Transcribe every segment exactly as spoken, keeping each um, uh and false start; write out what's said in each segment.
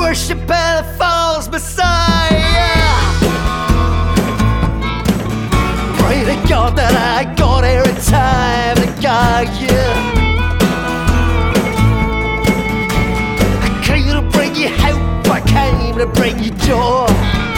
worship at the false Messiah. Pray to God that I got here in time to guide you. I came to bring you hope, I came to bring you joy.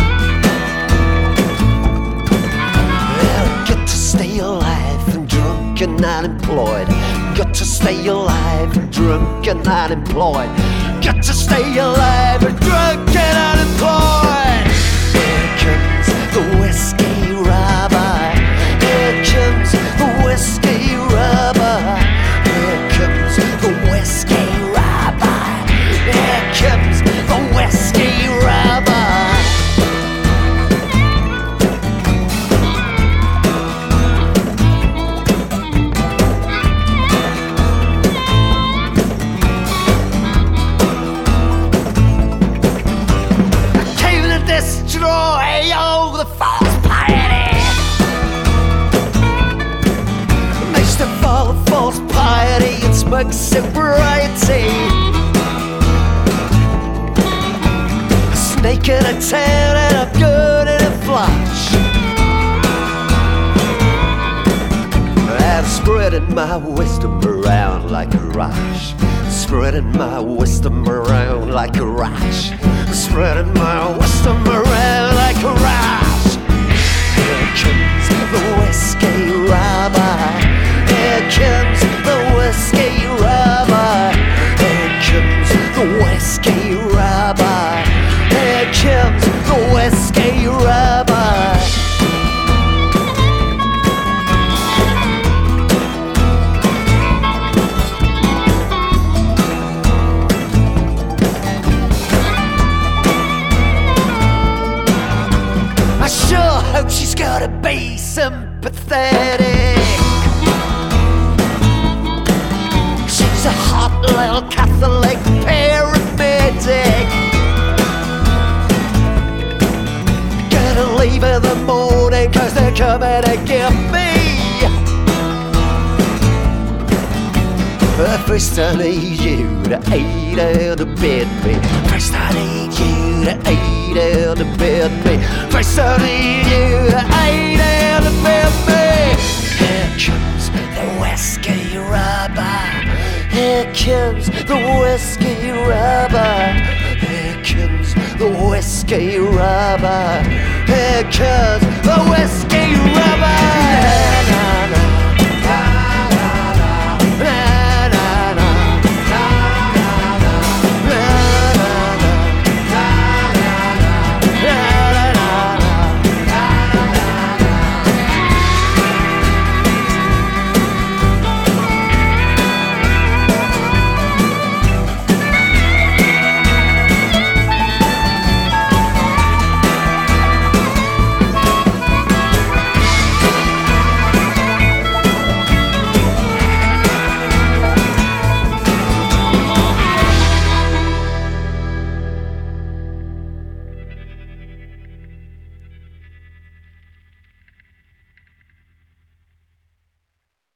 Well, got to stay alive and drunk and unemployed. Got to stay alive and drunk and unemployed. Got to stay alive and drunk and unemployed. Here comes the whiskey rabbi. Here comes the whiskey rabbi. Here comes the whiskey rabbi. Here comes the whiskey rabbi. Destroy all the false piety. Most of all the false piety and smug sobriety. A snake in a town and I'm good in a flash. I'm spreading my wisdom around like a rash. Spreading my wisdom around like a rash. Spreading my wisdom around like a rash. Here comes the whiskey rabbi. Here comes the whiskey rabbi. Here comes the whiskey rabbi. Here comes the whiskey rabbi. Hope she's gotta be sympathetic. She's a hot little Catholic paramedic. Gonna leave in the morning cause they're coming to get me. But first I need you to aid and abet me. First I need you to aid and abet me. First I need you to aid and abet me. Here comes the whiskey rabbi. Here comes the whiskey rabbi. Here comes the whiskey rabbi. Here comes